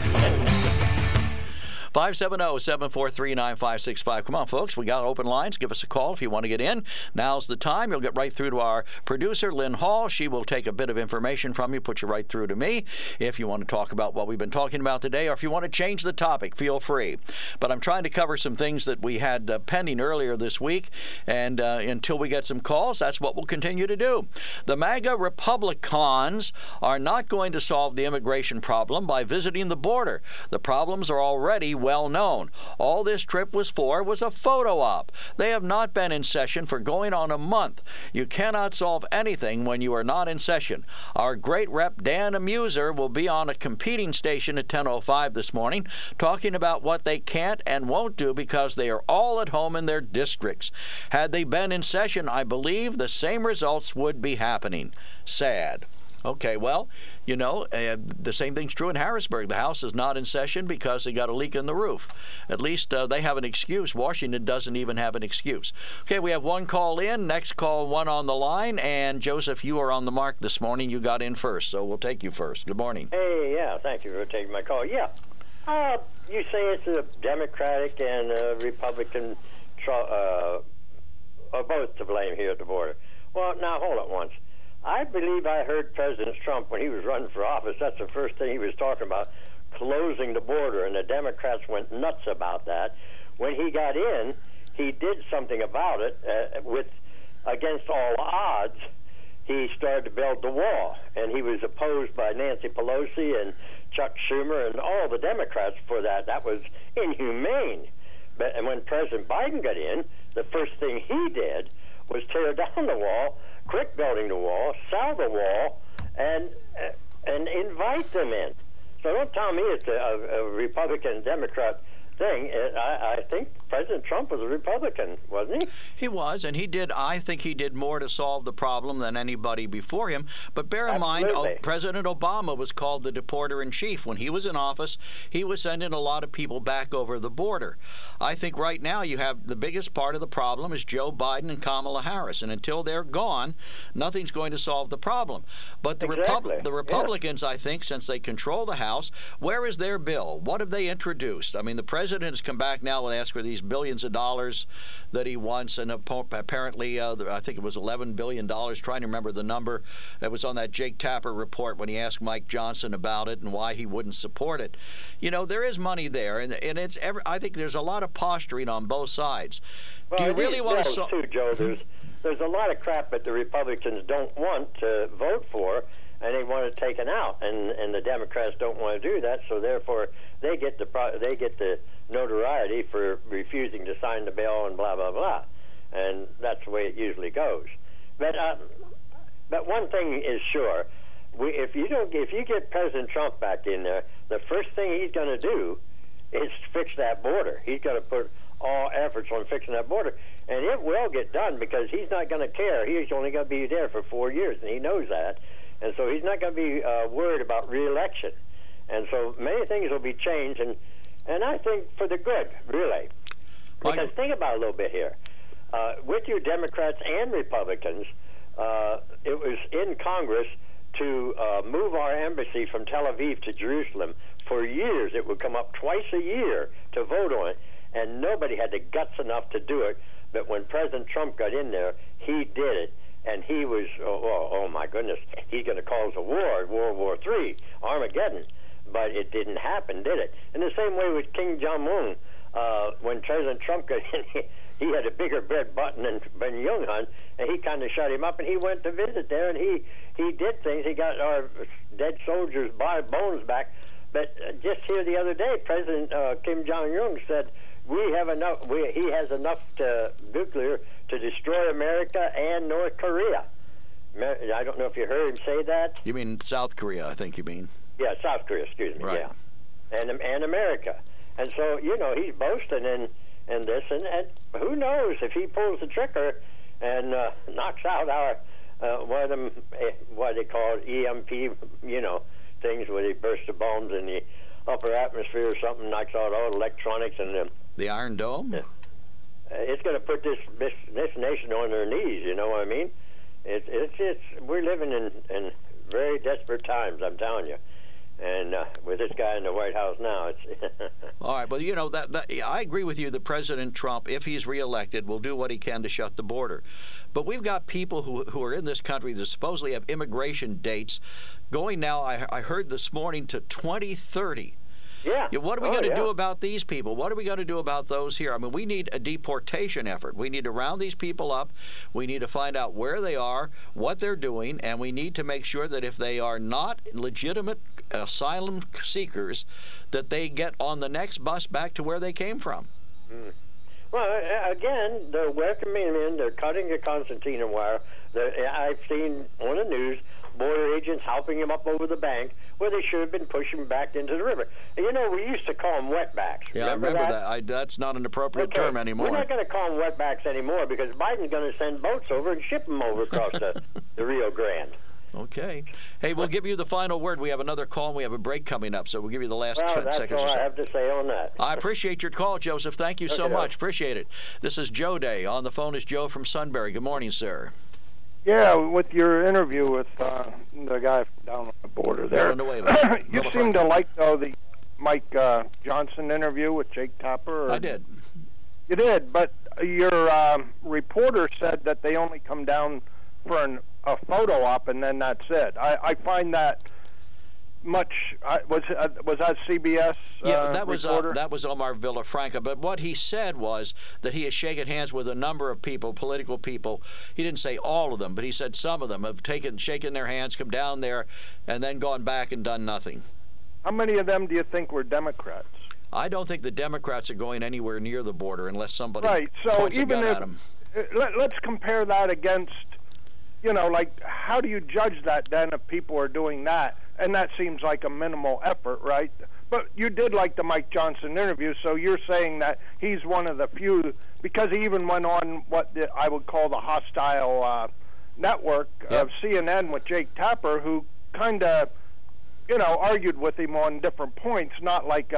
570-743-9565. Come on, folks. We got open lines. Give us a call if you want to get in. Now's the time. You'll get right through to our producer, Lynn Hall. She will take a bit of information from you, put you right through to me. If you want to talk about what we've been talking about today, or if you want to change the topic, feel free. But I'm trying to cover some things that we had pending earlier this week, and until we get some calls, that's what we'll continue to do. The MAGA Republicans are not going to solve the immigration problem by visiting the border. The problems are already well known. All this trip was for was a photo op. They have not been in session for going on a month. You cannot solve anything when you are not in session. Our great rep Dan Amuser will be on a competing station at 10:05 this morning talking about what they can't and won't do because they are all at home in their districts. Had they been in session, I believe the same results would be happening. Sad. Okay, well, you know, the same thing's true in Harrisburg. The House is not in session because they got a leak in the roof. At least they have an excuse. Washington doesn't even have an excuse. Okay, we have one call in. Next call, one on the line. And, Joseph, you are on the mark this morning. You got in first, so we'll take you first. Good morning. Hey, yeah, thank you for taking my call. Yeah, you say it's a Democratic and a Republican both to blame here at the border. Well, now hold it once. I believe I heard President Trump, when he was running for office, that's the first thing he was talking about, closing the border, and the Democrats went nuts about that. When he got in, he did something about it against all odds. He started to build the wall, and he was opposed by Nancy Pelosi and Chuck Schumer and all the Democrats for that. That was inhumane. And when President Biden got in, the first thing he did was tear down the wall, quit building the wall, sell the wall, and invite them in. So don't tell me it's a Republican-Democrat thing. I think President Trump was a Republican, wasn't he? He was, and I think he did more to solve the problem than anybody before him. But bear in mind, President Obama was called the deporter-in-chief. When he was in office, he was sending a lot of people back over the border. I think right now you have the biggest part of the problem is Joe Biden and Kamala Harris, and until they're gone, nothing's going to solve the problem. But the Republicans, I think, since they control the House, where is their bill? What have they introduced? I mean, the president has come back now and asked for these billions of dollars that he wants, and apparently I think it was $11 billion, trying to remember the number that was on that Jake Tapper report when he asked Mike Johnson about it and why he wouldn't support it. You know, there is money there, and it's I think there's a lot of posturing on both sides. Well, do you really want to too, Joe? There's a lot of crap that the Republicans don't want to vote for, and they want it taken out, and the Democrats don't want to do that, so therefore they get the notoriety for refusing to sign the bill and blah blah blah, and that's the way it usually goes. But one thing is sure, if you get President Trump back in there, the first thing he's going to do is fix that border. He's going to put all efforts on fixing that border, and it will get done because he's not going to care. He's only going to be there for 4 years, and he knows that. And so he's not going to be worried about re-election. And so many things will be changed, and I think for the good, really. Because think about it a little bit here. With you Democrats and Republicans, it was in Congress to move our embassy from Tel Aviv to Jerusalem. For years, it would come up twice a year to vote on it, and nobody had the guts enough to do it. But when President Trump got in there, he did it. And he was, oh my goodness, he's going to cause a war, World War III, Armageddon. But it didn't happen, did it? In the same way with Kim Jong-un, when President Trump got in, he had a bigger bread button than Ben Young-hun, and he kind of shut him up, and he went to visit there, and he did things. He got our dead soldiers' bones back. But just here the other day, President Kim Jong-un said, he has enough nuclear to destroy America and North Korea. I don't know if you heard him say that. You mean South Korea, I think you mean. Yeah, South Korea, excuse me, right. Yeah. And America. And so, he's boasting in this, and who knows if he pulls the trigger and knocks out our, one of them, what they call it, EMP, things where they burst the bombs in the upper atmosphere or something, knocks out all electronics and the Iron Dome? It's going to put this nation on their knees, you know what I mean? We're living in very desperate times, I'm telling you. And with this guy in the White House now, it's... All right, well, I agree with you that President Trump, if he's reelected, will do what he can to shut the border. But we've got people who are in this country that supposedly have immigration dates going now, I heard this morning, to 2030. Yeah. What are we going to do about these people? What are we going to do about those here? I mean, we need a deportation effort. We need to round these people up. We need to find out where they are, what they're doing, and we need to make sure that if they are not legitimate asylum seekers, that they get on the next bus back to where they came from. Mm. Well, again, they're welcoming them in. They're cutting the concertina wire. I've seen on the news border agents helping them up over the bank where they should have been pushing back into the river. And, we used to call them wetbacks. Yeah, remember that. That's not an appropriate term anymore. We're not going to call them wetbacks anymore because Biden's going to send boats over and ship them over across the Rio Grande. Okay. Hey, we'll give you the final word. We have another call, and we have a break coming up, so we'll give you the last 10 seconds. That's all I have to say on that. I appreciate your call, Joseph. Thank you so much. Appreciate it. This is Joe Day. On the phone is Joe from Sunbury. Good morning, sir. Yeah, with your interview with the guy down on the border there, you seem to like, though, the Mike Johnson interview with Jake Tapper. I did. You did, but your reporter said that they only come down for a photo op and then that's it. I find that much. Was that CBS? Yeah, that reporter? that was Omar Villafranca. But what he said was that he has shaken hands with a number of people, political people. He didn't say all of them, but he said some of them have shaken their hands, come down there, and then gone back and done nothing. How many of them do you think were Democrats? I don't think the Democrats are going anywhere near the border unless somebody even points a gun at them. Let's compare that against, like, how do you judge that then if people are doing that? And that seems like a minimal effort, right? But you did like the Mike Johnson interview, so you're saying that he's one of the few, because he even went on what I would call the hostile network of CNN with Jake Tapper, who kind of, argued with him on different points, not like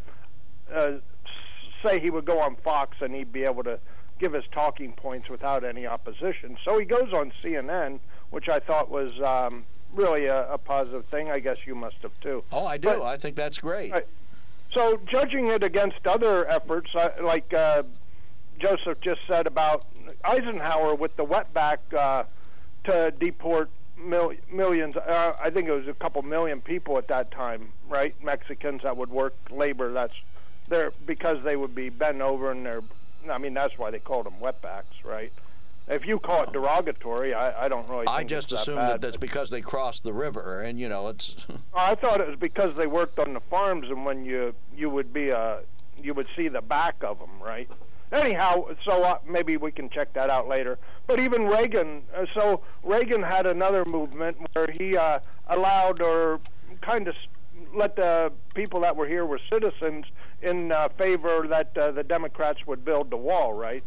say he would go on Fox and he'd be able to give his talking points without any opposition. So he goes on CNN, which I thought was really a positive thing. I guess you must have too. Oh, I do. But I think that's great. So judging it against other efforts, like Joseph just said about Eisenhower with the wetback to deport millions, I think it was a couple million people at that time, right? Mexicans that would work labor. That's there because they would be bent over and that's why they called them wetbacks, right? If you call it derogatory, I don't really think I just assumed that that's because they crossed the river, and it's. I thought it was because they worked on the farms, and when you would see the back of them, right? Anyhow, so maybe we can check that out later. But even Reagan, Reagan had another movement where he allowed or kind of let the people that were here were citizens in favor that the Democrats would build the wall, right?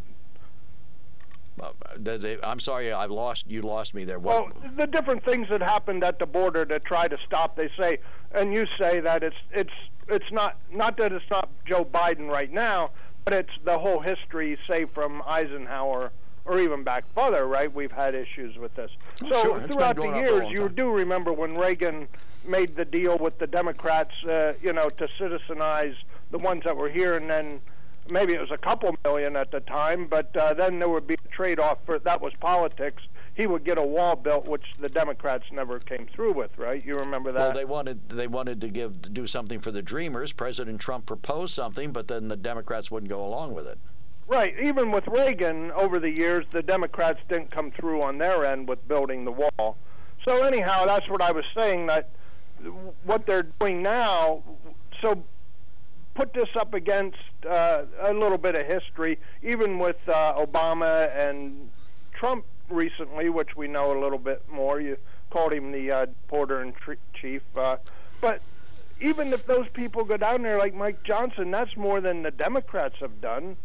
I'm sorry, you lost me there. Well, the different things that happened at the border to try to stop, they say, and you say that it's not that it's not Joe Biden right now, but it's the whole history, say, from Eisenhower or even back further, right? We've had issues with this. So throughout the years, you do remember when Reagan made the deal with the Democrats, to citizenize the ones that were here, and then maybe it was a couple million at the time, but then there would be a trade-off for that was politics. He would get a wall built, which the Democrats never came through with, right? You remember that? Well, they wanted to do something for the Dreamers. President Trump proposed something, but then the Democrats wouldn't go along with it. Right. Even with Reagan, over the years, the Democrats didn't come through on their end with building the wall. So anyhow, that's what I was saying, that what they're doing now, so put this up against a little bit of history, even with Obama and Trump recently, which we know a little bit more. You called him the porter-in-chief. But even if those people go down there like Mike Johnson, that's more than the Democrats have done.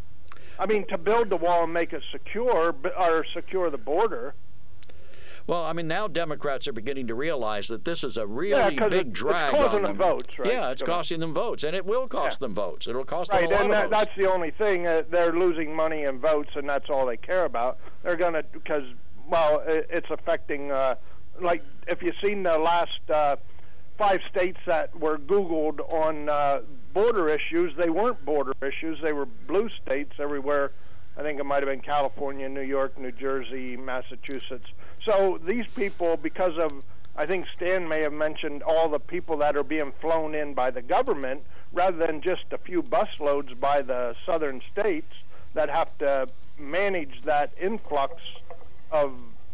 I mean, to build the wall and make it secure, or secure the border. Well, now Democrats are beginning to realize that this is a really big drag it's on them. Votes, right? Yeah, it's costing them votes, and it will cost them votes. It'll cost them a lot of votes. That's the only thing. They're losing money and votes, and that's all they care about. They're going to, because, it's affecting, like, if you've seen the last 5 states that were Googled on border issues, they weren't border issues. They were blue states everywhere. I think it might have been California, New York, New Jersey, Massachusetts. So these people, because of, I think Stan may have mentioned all the people that are being flown in by the government, rather than just a few busloads by the southern states that have to manage that influx of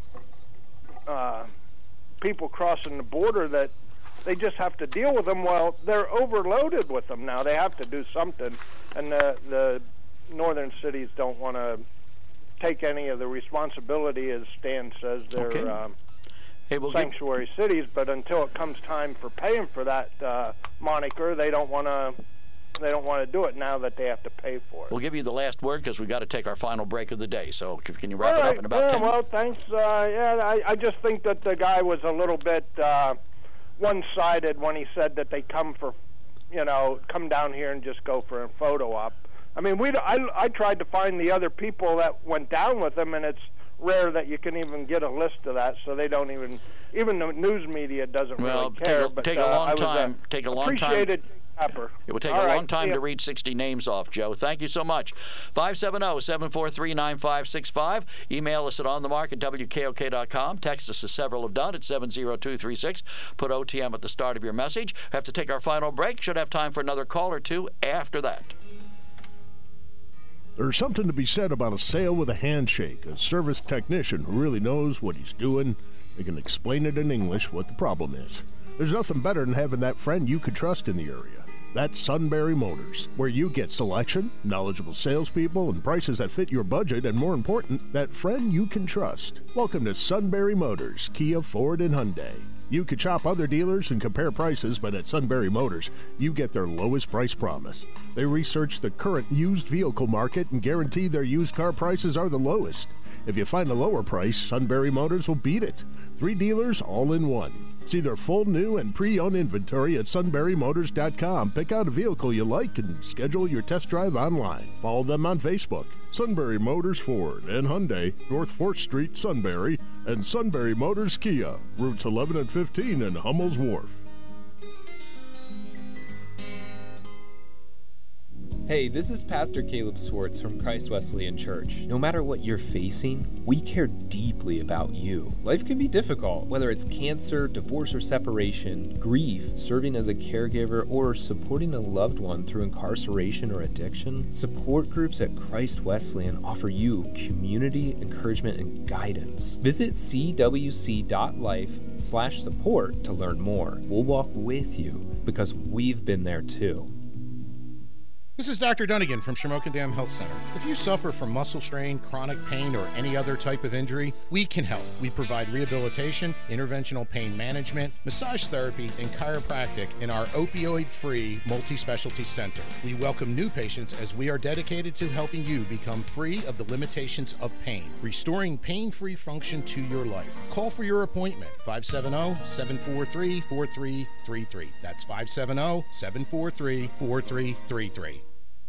people crossing the border, that they just have to deal with them. Well, they're overloaded with them now. They have to do something, and the northern cities don't want to take any of the responsibility, as Stan says. They're sanctuary cities, but until it comes time for paying for that moniker, they don't want to do it now that they have to pay for it. We'll give you the last word because we've got to take our final break of the day. So can you wrap it up in about 10 minutes? Well, thanks. I just think that the guy was a little bit one-sided when he said that they come down here and just go for a photo op. I mean, I tried to find the other people that went down with them, and it's rare that you can even get a list of that. So they don't even the news media doesn't really care. Take a long time. Pepper. It would take All a right, long time see ya. to read 60 names off, Joe. Thank you so much. 570-743-9565. Email us at onthemark@wkok.com. Text us, as several have done, at 70236. Put OTM at the start of your message. Have to take our final break. Should have time for another call or two after that. There's something to be said about a sale with a handshake. A service technician who really knows what he's doing. They can explain it in English what the problem is. There's nothing better than having that friend you could trust in the area. That's Sunbury Motors, where you get selection, knowledgeable salespeople, and prices that fit your budget, and more important, that friend you can trust. Welcome to Sunbury Motors, Kia, Ford, and Hyundai. You could shop other dealers and compare prices, but at Sunbury Motors, you get their lowest price promise. They research the current used vehicle market and guarantee their used car prices are the lowest. If you find a lower price, Sunbury Motors will beat it. 3 dealers all in one. See their full new and pre-owned inventory at sunburymotors.com. Pick out a vehicle you like and schedule your test drive online. Follow them on Facebook. Sunbury Motors Ford and Hyundai, North 4th Street, Sunbury, and Sunbury Motors Kia, routes 11 and 15 in Hummel's Wharf. Hey, this is Pastor Caleb Swartz from Christ Wesleyan Church. No matter what you're facing, we care deeply about you. Life can be difficult, whether it's cancer, divorce or separation, grief, serving as a caregiver, or supporting a loved one through incarceration or addiction. Support groups at Christ Wesleyan offer you community, encouragement, and guidance. Visit cwc.life/support to learn more. We'll walk with you because we've been there too. This is Dr. Dunnigan from Shamokin Dam Health Center. If you suffer from muscle strain, chronic pain, or any other type of injury, we can help. We provide rehabilitation, interventional pain management, massage therapy, and chiropractic in our opioid-free multi-specialty center. We welcome new patients as we are dedicated to helping you become free of the limitations of pain, restoring pain-free function to your life. Call for your appointment, 570-743-4333. That's 570-743-4333.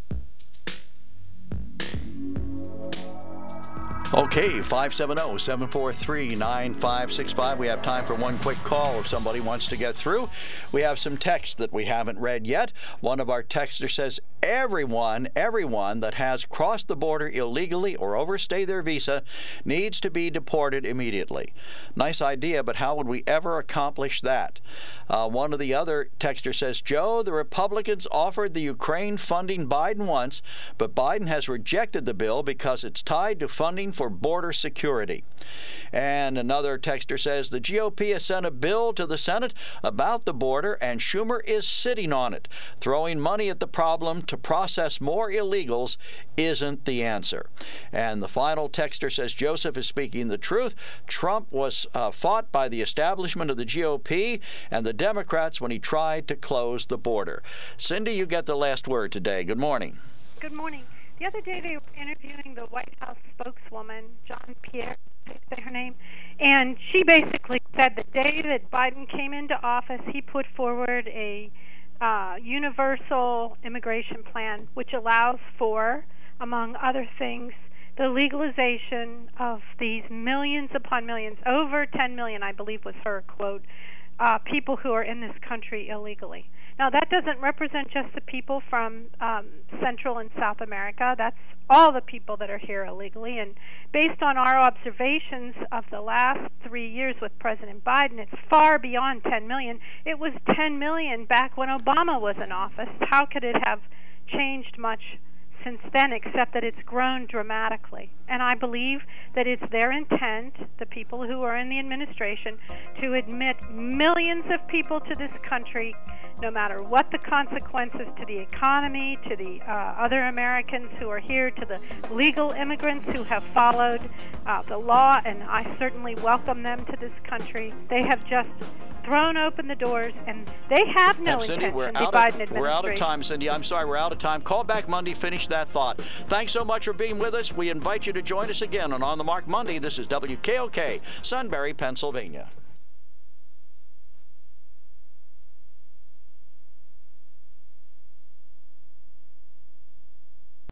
Okay, 570-743-9565. We have time for one quick call if somebody wants to get through. We have some texts that we haven't read yet. One of our texters says, everyone that has crossed the border illegally or overstayed their visa needs to be deported immediately. Nice idea, but how would we ever accomplish that? One of the other texters says, Joe, the Republicans offered the Ukraine funding Biden once, but Biden has rejected the bill because it's tied to funding for border security. And another texter says, the GOP has sent a bill to the Senate about the border, and Schumer is sitting on it. Throwing money at the problem to process more illegals isn't the answer. And the final texter says, Joseph is speaking the truth. Trump was fought by the establishment of the GOP and the Democrats when he tried to close the border. Cindy, you get the last word today. Good morning. Good morning. The other day they were interviewing the White House spokeswoman, Jean-Pierre, say her name, and she basically said the day that Biden came into office, he put forward a universal immigration plan, which allows for, among other things, the legalization of these millions upon millions, over 10 million, I believe was her quote, people who are in this country illegally. Now, that doesn't represent just the people from Central and South America. That's all the people that are here illegally. And based on our observations of the last 3 years with President Biden, it's far beyond 10 million. It was 10 million back when Obama was in office. How could it have changed much since then, except that it's grown dramatically? And I believe that it's their intent, the people who are in the administration, to admit millions of people to this country, no matter what the consequences to the economy, to the other Americans who are here, to the legal immigrants who have followed the law, and I certainly welcome them to this country. They have just thrown open the doors, and they have no intention, the Biden administration. We're out of time, Cindy. I'm sorry, we're out of time. Call back Monday, finish that thought. Thanks so much for being with us. We invite you to join us again on the Mark Monday. This is WKOK, Sunbury, Pennsylvania.